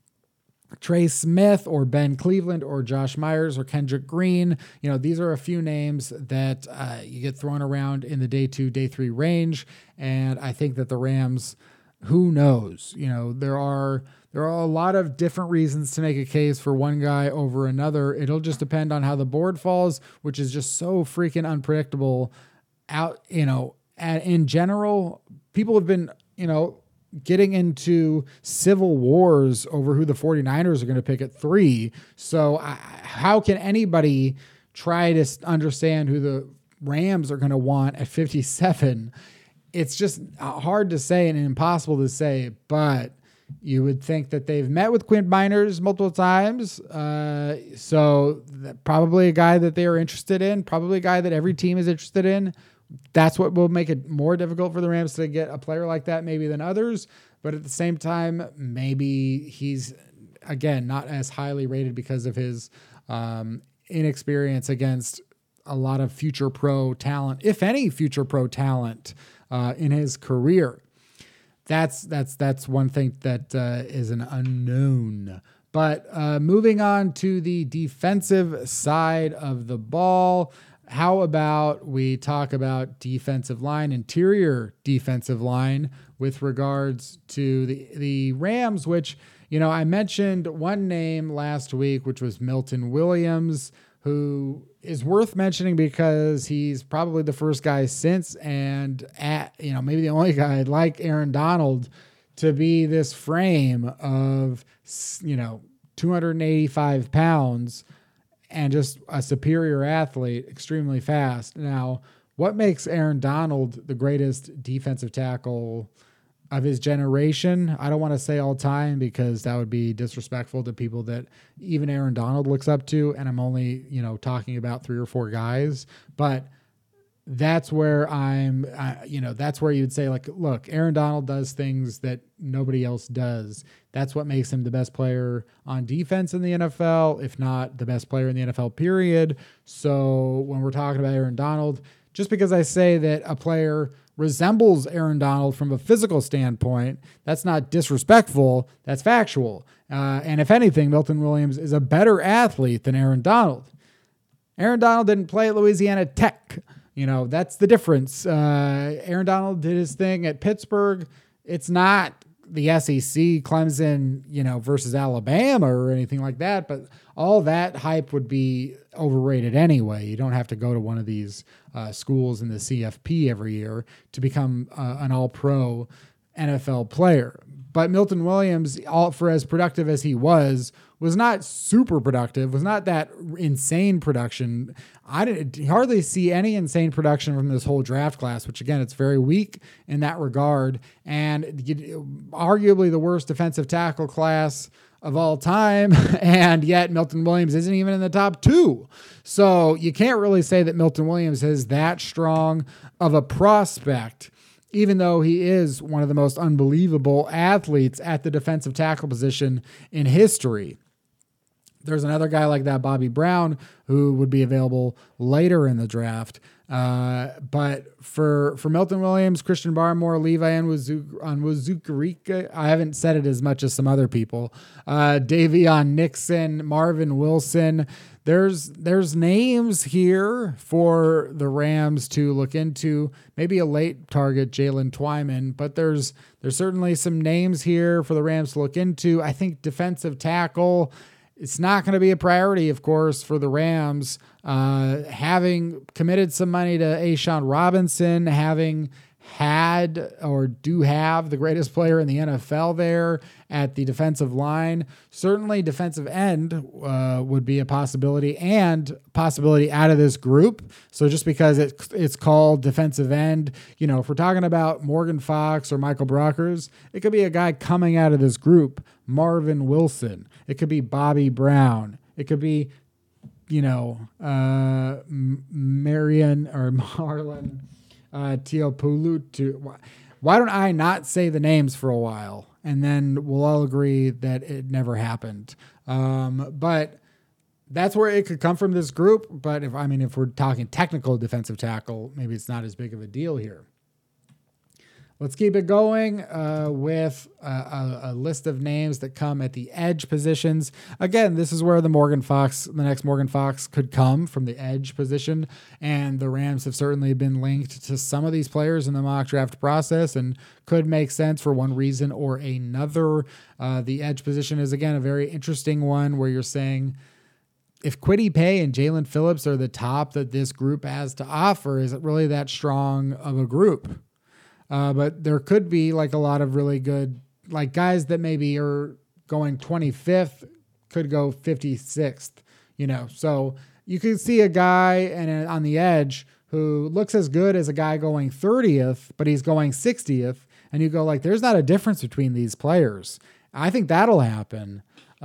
Trey Smith or Ben Cleveland or Josh Myers or Kendrick Green, you know, these are a few names that uh, you get thrown around in the day two, day three range. And I think that the Rams, who knows, you know, there are, there are a lot of different reasons to make a case for one guy over another. It'll just depend on how the board falls, which is just so freaking unpredictable out, you know, and in general, people have been, you know, getting into civil wars over who the 49ers are going to pick at three. So I, how can anybody try to understand who the Rams are going to want at fifty-seven? It's just hard to say and impossible to say, but you would think that they've met with Quinn Miners multiple times. Uh, so probably a guy that they are interested in, probably a guy that every team is interested in. That's what will make it more difficult for the Rams to get a player like that maybe than others. But at the same time, maybe he's, again, not as highly rated because of his um, inexperience against a lot of future pro talent, if any future pro talent uh, in his career. That's that's that's one thing that uh, is an unknown. But uh, moving on to the defensive side of the ball, how about we talk about defensive line, interior defensive line, with regards to the, the Rams, which, you know, I mentioned one name last week, which was Milton Williams, who is worth mentioning because he's probably the first guy since, and at, you know, maybe the only guy like Aaron Donald to be this frame of, you know, two hundred eighty-five pounds and just a superior athlete, extremely fast. Now, what makes Aaron Donald the greatest defensive tackle of his generation? I don't want to say all time because that would be disrespectful to people that even Aaron Donald looks up to. And I'm only, you know, talking about three or four guys, but that's where I'm, uh, you know, that's where you'd say, like, look, Aaron Donald does things that nobody else does. That's what makes him the best player on defense in the N F L, if not the best player in the N F L, period. So when we're talking about Aaron Donald, just because I say that a player resembles Aaron Donald from a physical standpoint, that's not disrespectful, that's factual. Uh, and if anything, Milton Williams is a better athlete than Aaron Donald. Aaron Donald didn't play at Louisiana Tech. You know, that's the difference. Uh, Aaron Donald did his thing at Pittsburgh. It's not the S E C, Clemson, you know, versus Alabama or anything like that, but all that hype would be overrated anyway. You don't have to go to one of these uh, schools in the C F P every year to become uh, an all-pro N F L player. But Milton Williams, all for as productive as he was, was not super productive, was not that insane production. I didn't hardly see any insane production from this whole draft class, which again, it's very weak in that regard. And arguably the worst defensive tackle class of all time. And yet Milton Williams isn't even in the top two. So you can't really say that Milton Williams is that strong of a prospect, even though he is one of the most unbelievable athletes at the defensive tackle position in history. There's another guy like that, Bobby Brown, who would be available later in the draft. Uh, but for for Milton Williams, Christian Barmore, Levi Onwuzurike, I haven't said it as much as some other people. Uh, Davion Nixon, Marvin Wilson. There's there's names here for the Rams to look into. Maybe a late target, Jalen Twyman, but there's there's certainly some names here for the Rams to look into. I think defensive tackle, it's not going to be a priority, of course, for the Rams. Uh, having committed some money to A'Shawn Robinson, having had or do have the greatest player in the N F L there at the defensive line, certainly defensive end uh, would be a possibility, and possibility out of this group. So just because it, it's called defensive end, you know, if we're talking about Morgan Fox or Michael Brockers, it could be a guy coming out of this group, Marvin Wilson. It could be Bobby Brown. It could be, you know, uh, Marion or Marlon uh, Teopulu. Why don't I not say the names for a while, and then we'll all agree that it never happened. Um, but that's where it could come from, this group. But if I mean, if we're talking technical defensive tackle, maybe it's not as big of a deal here. Let's keep it going uh, with a, a, a list of names that come at the edge positions. Again, this is where the Morgan Fox, the next Morgan Fox could come from, the edge position. And the Rams have certainly been linked to some of these players in the mock draft process and could make sense for one reason or another. Uh, the edge position is, again, a very interesting one where you're saying, if Kwity Paye and Jalen Phillips are the top that this group has to offer, is it really that strong of a group? Uh, but there could be like a lot of really good, like guys that maybe are going twenty-fifth could go fifty-sixth, you know? So you could see a guy and on the edge who looks as good as a guy going thirtieth, but he's going sixtieth. And you go like, there's not a difference between these players. I think that'll happen.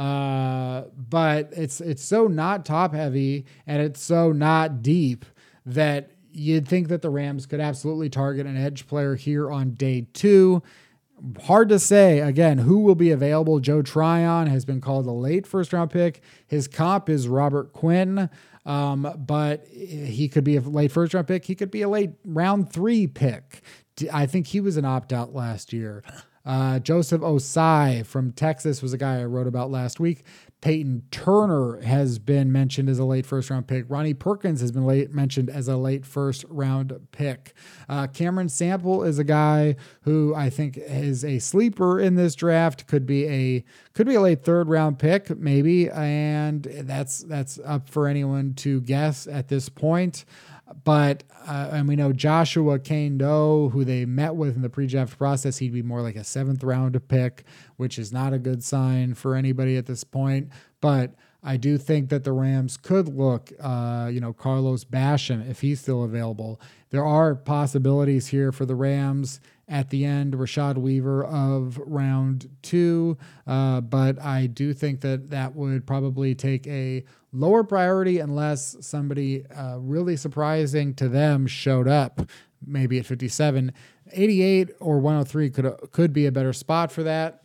Uh, but it's, it's so not top heavy and it's so not deep that you'd think that the Rams could absolutely target an edge player here on day two. Hard to say, again, who will be available. Joe Tryon has been called a late first round pick. His comp is Robert Quinn, um, but he could be a late first round pick. He could be a late round three pick. I think he was an opt-out last year. Uh, Joseph Osai from Texas was a guy I wrote about last week. Peyton Turner has been mentioned as a late first round pick. Ronnie Perkins has been late mentioned as a late first round pick. Uh, Cameron Sample is a guy who I think is a sleeper in this draft. Could be a could be a late third round pick maybe, and that's that's up for anyone to guess at this point. But, uh, and we know Joshua Kane-Doe, who they met with in the pre-draft process, he'd be more like a seventh round pick, which is not a good sign for anybody at this point. But I do think that the Rams could look, uh, you know, Carlos Basham, if he's still available. There are possibilities here for the Rams. at the end, Rashad Weaver of round two. Uh, but I do think that that would probably take a lower priority unless somebody uh, really surprising to them showed up, maybe at fifty-seven. eighty-eight or one oh three could could be a better spot for that.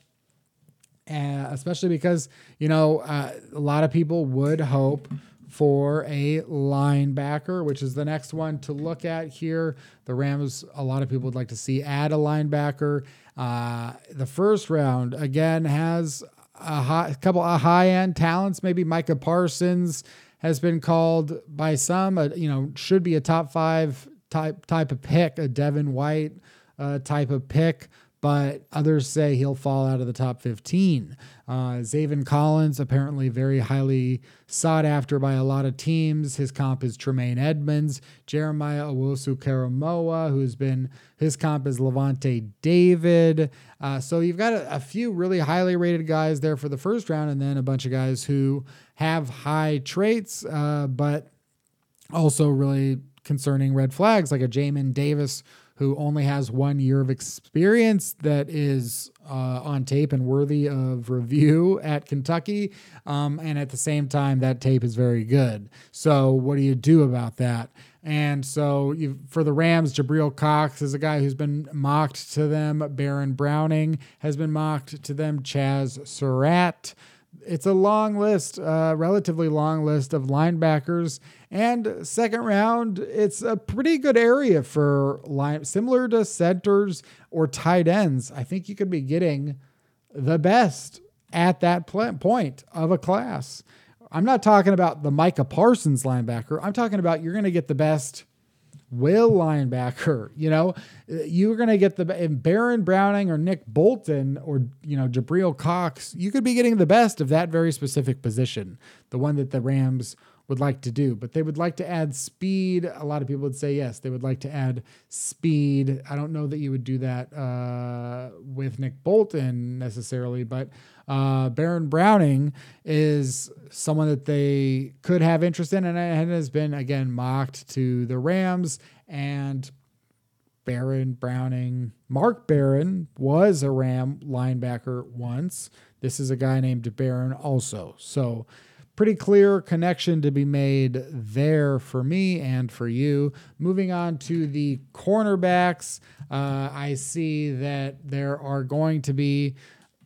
Uh, especially because, you know, uh, a lot of people would hope for a linebacker, which is the next one to look at here. The Rams, a lot of people would like to see add a linebacker. Uh, the first round, again, has a, high, a couple of high-end talents. Maybe Micah Parsons has been called by some, uh, you know, should be a top five type type of pick, a Devin White uh, type of pick. But others say he'll fall out of the top fifteen. Uh, Zaven Collins, apparently very highly sought after by a lot of teams. His comp is Tremaine Edmonds. Jeremiah Owusu-Koramoah, who's been, his comp is Levante David. Uh, so you've got a, a few really highly rated guys there for the first round, and then a bunch of guys who have high traits, uh, but also really concerning red flags, like a Jamin Davis, who only has one year of experience that is uh, on tape and worthy of review at Kentucky. Um, and at the same time, that tape is very good. So what do you do about that? And so you, for the Rams, Jabril Cox is a guy who's been mocked to them. Baron Browning has been mocked to them. Chaz Surratt. It's a long list, uh, relatively long list of linebackers. And second round, it's a pretty good area for line, similar to centers or tight ends. I think you could be getting the best at that pl- point of a class. I'm not talking about the Micah Parsons linebacker. I'm talking about you're going to get the best will linebacker. You know, you're going to get the Baron Browning or Nick Bolton or, you know, Jabril Cox. You could be getting the best of that very specific position, the one that the Rams would like to do, but they would like to add speed. A lot of people would say, yes, they would like to add speed. I don't know that you would do that uh, with Nick Bolton necessarily, but uh, Baron Browning is someone that they could have interest in, and it has been, again, mocked to the Rams. And Baron Browning, Mark Barron was a Ram linebacker once. This is a guy named Baron also. So pretty clear connection to be made there for me and for you. Moving on to the cornerbacks, uh, I see that there are going to be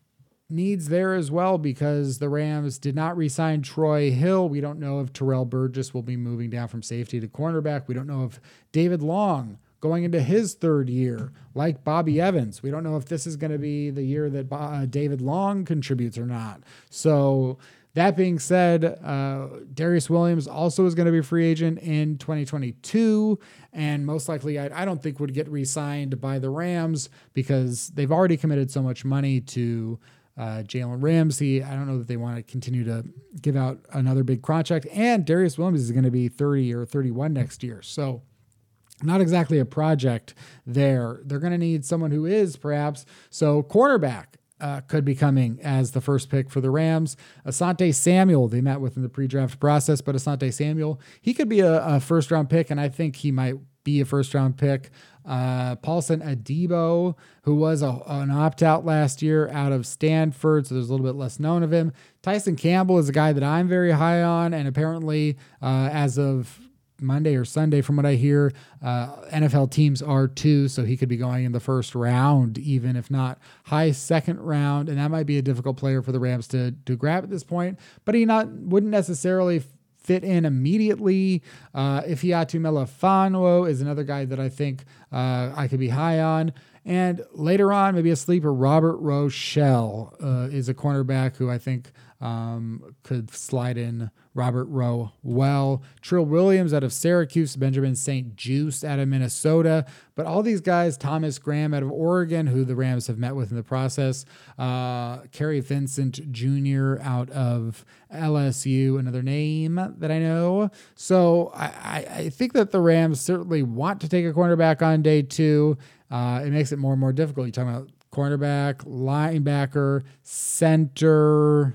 needs there as well because the Rams did not re-sign Troy Hill. We don't know if Terrell Burgess will be moving down from safety to cornerback. We don't know if David Long going into his third year, like Bobby Evans. We don't know if this is going to be the year that uh, David Long contributes or not. So that being said, uh, Darius Williams also is going to be a free agent in twenty twenty-two, and most likely I, I don't think would get re-signed by the Rams because they've already committed so much money to uh, Jalen Ramsey. I don't know that they want to continue to give out another big contract, and Darius Williams is going to be thirty or thirty-one next year. So not exactly a project there. They're going to need someone who is perhaps. So cornerback uh, could be coming as the first pick for the Rams. Asante Samuel, they met with in the pre-draft process, but Asante Samuel, he could be a, a first round pick, and I think he might be a first round pick. Uh, Paulson Adebo, who was a, an opt-out last year out of Stanford, so there's a little bit less known of him. Tyson Campbell is a guy that I'm very high on, and apparently uh, as of Monday or Sunday, from what I hear, uh, N F L teams are too, so he could be going in the first round, even if not high second round, and that might be a difficult player for the Rams to to grab at this point, but he not wouldn't necessarily fit in immediately. Uh, Ifeatu Melifonwo is another guy that I think uh, I could be high on. And later on, maybe a sleeper, Robert Rochelle uh, is a cornerback who I think um, could slide in Robert Rowe well. Trill Williams out of Syracuse, Benjamin Saint Juste out of Minnesota. But all these guys, Thomas Graham out of Oregon, who the Rams have met with in the process. Uh, Kerry Vincent Junior out of L S U, another name that I know. So I, I, I think that the Rams certainly want to take a cornerback on day two. Uh, it makes it more and more difficult. You're talking about cornerback, linebacker, center,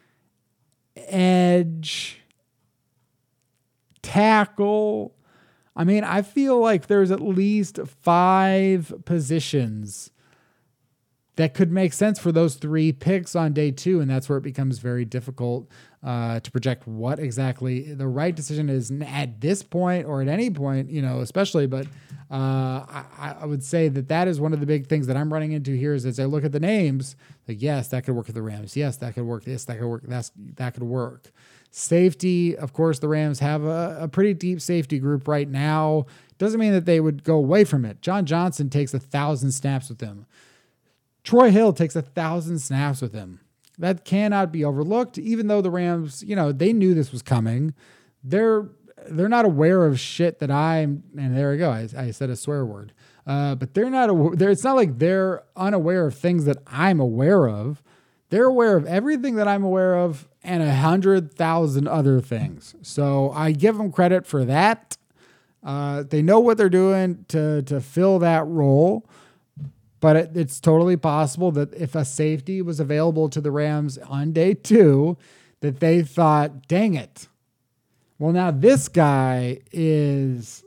edge, tackle. I mean, I feel like there's at least five positions that could make sense for those three picks on day two, and that's where it becomes very difficult uh, to project what exactly the right decision is at this point or at any point, you know, especially. But uh, I, I would say that that is one of the big things that I'm running into here is as I look at the names, like, yes, that could work for the Rams. Yes, that could work. This, that could work. That's, that could work. Safety, of course, the Rams have a, a pretty deep safety group right now. Doesn't mean that they would go away from it. John Johnson takes a thousand snaps with them. Troy Hill takes a thousand snaps with him. That cannot be overlooked, even though the Rams, you know, they knew this was coming. They're they're not aware of shit that I'm, and there we go. I, I said a swear word. Uh, but they're not, they're, it's not like they're unaware of things that I'm aware of. They're aware of everything that I'm aware of and a hundred thousand other things. So I give them credit for that. Uh, they know what they're doing to, to fill that role. But it, it's totally possible that if a safety was available to the Rams on day two, that they thought, dang it. Well, now this guy is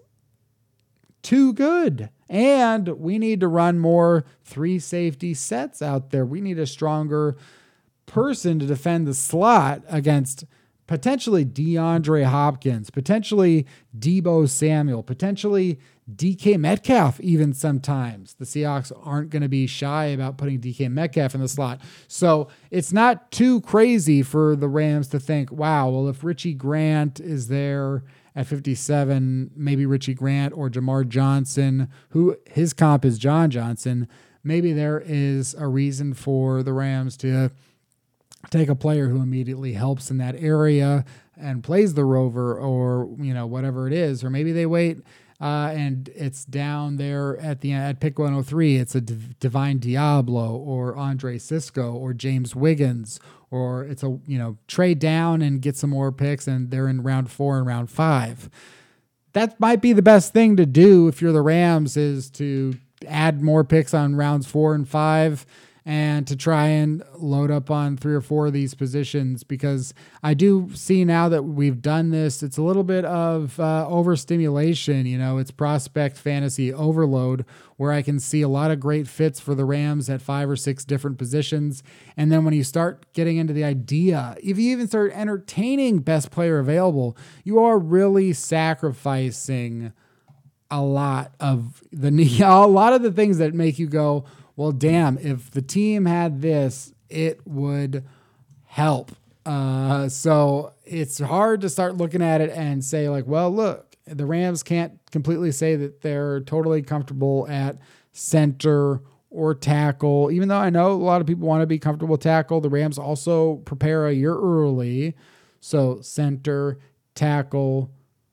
too good. And we need to run more three safety sets out there. We need a stronger person to defend the slot against potentially DeAndre Hopkins, potentially Deebo Samuel, potentially D K Metcalf even sometimes. The Seahawks aren't going to be shy about putting D K Metcalf in the slot. So it's not too crazy for the Rams to think, wow, well, if Richie Grant is there at fifty-seven, maybe Richie Grant or Jamar Johnson, who his comp is John Johnson, maybe there is a reason for the Rams to take a player who immediately helps in that area and plays the rover or, you know, whatever it is. Or maybe they wait uh, and it's down there at the at pick one oh three. It's a D- Divine Diablo or Andre Cisco or James Wiggins, or it's a, you know, trade down and get some more picks and they're in round four and round five. That might be the best thing to do if you're the Rams, is to add more picks on rounds four and five and to try and load up on three or four of these positions, because I do see now that we've done this, it's a little bit of uh, overstimulation. You know, it's prospect fantasy overload, where I can see a lot of great fits for the Rams at five or six different positions. And then when you start getting into the idea, if you even start entertaining best player available, you are really sacrificing a lot of the a lot of the things that make you go, well, damn, if the team had this, it would help. Uh, so it's hard to start looking at it and say, like, well, look, the Rams can't completely say that they're totally comfortable at center or tackle, even though I know a lot of people want to be comfortable tackle. The Rams also prepare a year early. So center, tackle,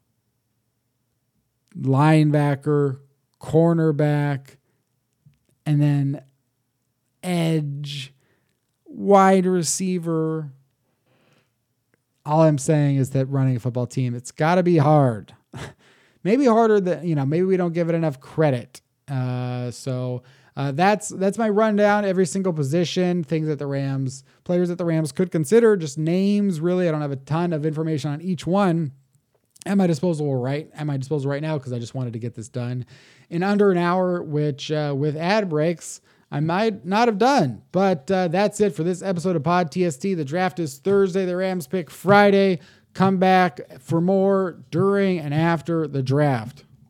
linebacker, cornerback, and then edge, wide receiver. All I'm saying is that running a football team, it's got to be hard. Maybe harder than, you know, maybe we don't give it enough credit. Uh, so uh, that's that's my rundown. Every single position, things that the Rams, players that the Rams could consider, just names, really. I don't have a ton of information on each one at my disposal right at my disposal right now, because I just wanted to get this done in under an hour, which uh, with ad breaks I might not have done. But uh, that's it for this episode of Pod T S T. The draft is Thursday. The Rams pick Friday. Come back for more during and after the draft.